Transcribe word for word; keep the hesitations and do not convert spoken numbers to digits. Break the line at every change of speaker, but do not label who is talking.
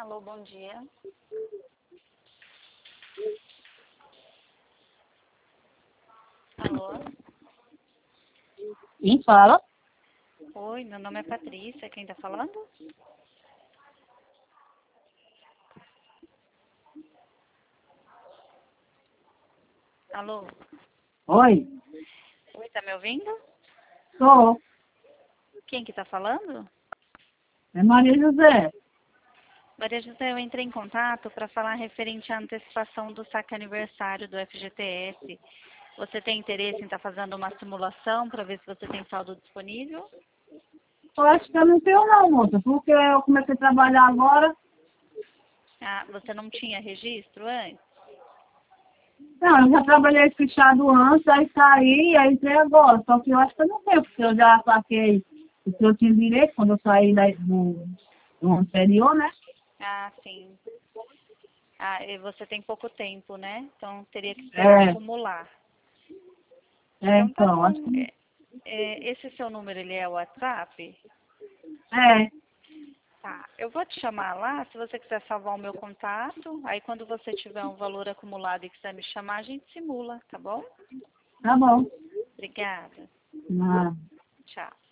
Alô, bom dia. Alô?
Quem fala?
Oi, meu nome é Patrícia. Quem tá falando? Alô?
Oi,
Oi, tá me ouvindo?
sou.
Quem que tá falando?
É Maria José.
Maria José, eu entrei em contato para falar referente à antecipação do saque aniversário do F G T S. Você tem interesse em estar fazendo uma simulação para ver se você tem saldo disponível?
Eu acho que eu não tenho não, moça, porque eu comecei a trabalhar agora.
Ah, você não tinha registro antes?
Não, eu já trabalhei fechado antes, aí saí, aí entrei agora. Só que eu acho que eu não tenho, porque eu já saquei o que eu tinha direito quando eu saí da, do, do anterior, né?
Ah, sim. Ah, e você tem pouco tempo, né? Então teria que esperar
É,
acumular.
é,
Então tá
então, acho
bom.
que
É, é, esse seu número, ele é o WhatsApp?
é,
Tá. Eu vou te chamar lá, se você quiser salvar o meu contato. Aí quando você tiver um valor acumulado e quiser me chamar, a gente simula, tá bom?
tá bom.
Obrigada.
Ah.
Tchau.